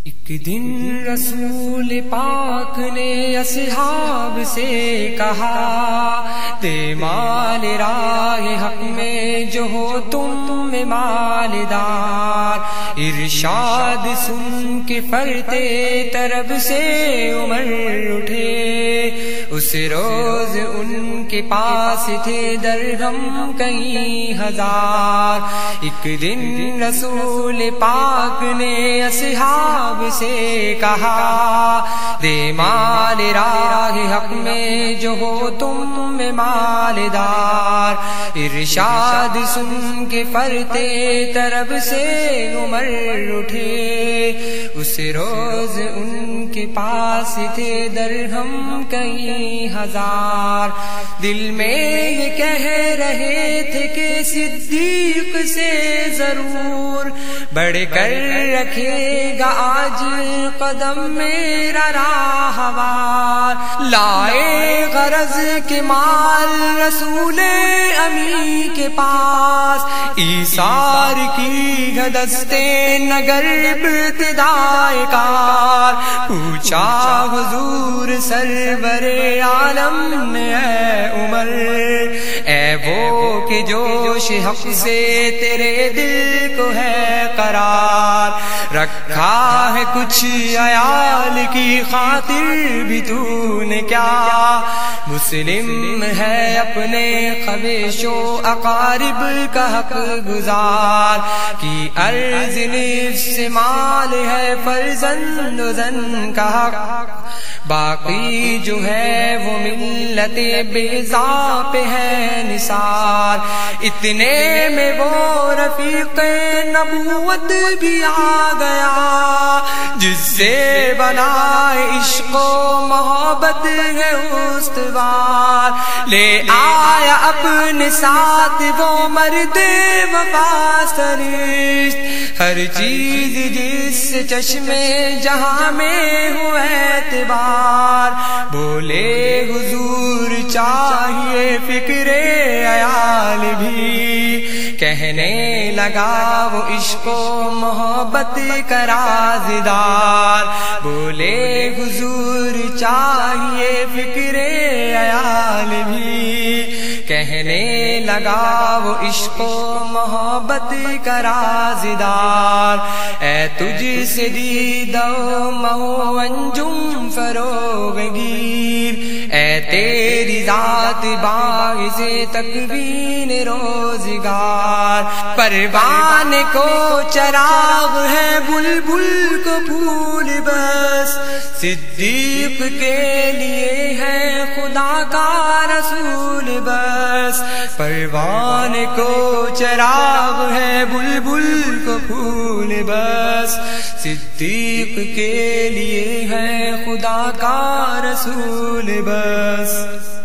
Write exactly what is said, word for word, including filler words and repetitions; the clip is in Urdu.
ایک دن رسول پاک نے اصحاب سے کہا، دے مال راہ حق میں جو ہو تم مالدار۔ ارشاد سن کے فرتے طرب سے عمر اٹھے، اس روز ان کے پاس تھے درہم کئی ہزار۔ ایک دن رسول پاک نے اصحاب سے کہا، دے مال راہ حق میں جو ہو تم مالدار۔ ارشاد سن کے فرتے طرب سے عمر اٹھے، اس روز ان کے پاس تھے درہم کئی ہزار۔ دل میں یہ کہہ رہے تھے کہ صدیق سے ضرور بڑھ کر رکھے گا آج قدم میرا راہوار۔ لائے غرض کے مال رسول امی کے پاس، ایثار کی گدستے نگر ابتدائے کار۔ پوچھا حضور سرور عالم نے اے عمر، اے وہ کہ جوش حق سے تیرے دل کو ہے قرار۔ رکھا ہے کچھ عیال کی خاطر بھی تو نے کیا، مسلم ہے اپنے خویش و اقارب کا حق گزار۔ کی عرض نفس مال ہے فرزند و زن کا حق، باقی جو ہے وہ ملت بیضا پہ ہے نثار۔ اتنے میں وہ رفیق نبوت بھی آ گیا، جس سے بنا عشق و محبت ہے استوار۔ لے آیا اپنے ساتھ وہ مرد وفا سرشت، ہر چیز جس سے چشمے جہاں میں ہو اعتبار۔ بولے حضور چاہیے فکر عیال بھی، کہنے لگا وہ عشق و محبت کا رازدار۔ بولے حضور چاہیے فکر عیال بھی، کہنے لگا وہ عشق و محبت کا رازدار۔ اے تجھ سے دیدہ مہو انجم فروغ گیر، اے تیری ذات باعث تکوین روزگار۔ پروان کو چراغ ہے بلبل کو پھول بس، صدیق کے لیے ہے خدا کا رسول بس۔ پروان کو چراغ ہے بلبل کو پھول بس، صدیق کے لیے ہے خدا کا رسول بس۔